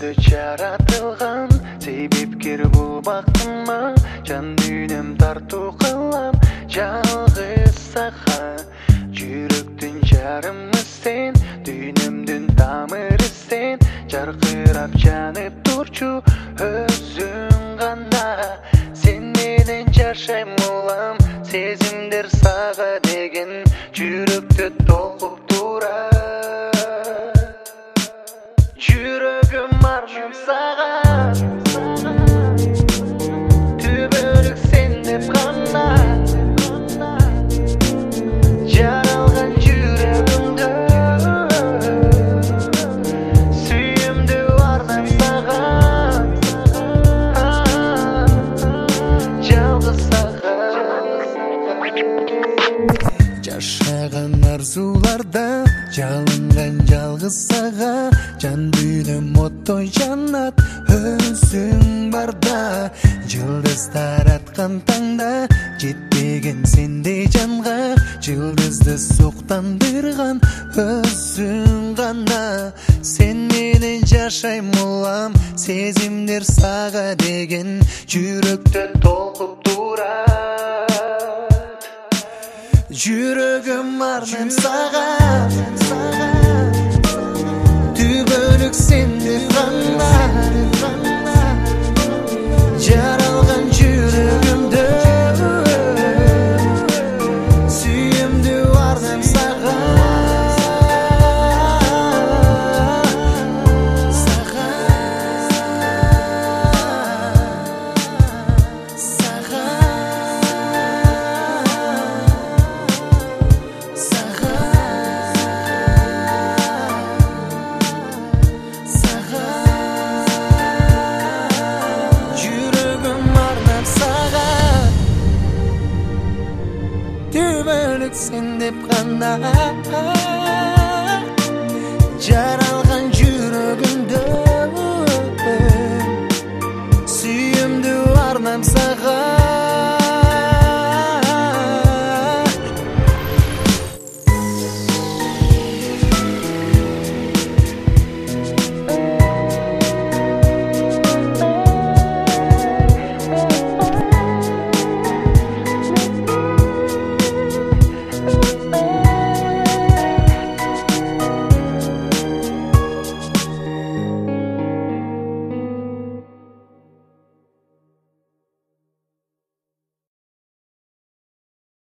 өзі жаратылған, себепкер бұл бақытыма, жан дүйнем тарту қылам, жалғыз саған. Жүректің жарымы сен, дүйнемдің тамыры сен, жарқырап жанып тұрчу өзің ғана. Сен менен жашайм улам, сезімдер саға деген жүректі толқып турат. Жүрегім арнам саған, түбөлүк сен деп қана. Жаралған жүрегімді сүйімді арнам саған, жалғыз саған. Жашаған арзуларда жалынған жалғыз саға, жан дүйнөм оттой жанат өзүң барда. Жылдыздар атқан таңда жетпеген сендей жанға, жылдызды соқтандырған өзүң ғана. Сен менен жашайм улам, сезимдер сага деген жүрөктө толкуп турат. Жүрөгүм арнам сага, түбөлүк сен деп гана. Жаралган жүрөгүмдө сүйүмдү арнам сага, сага, сага, сага, сага. Түбөлүк сен деп гана, жаралган жүрөгүмдө сүйүмдү арнам сага.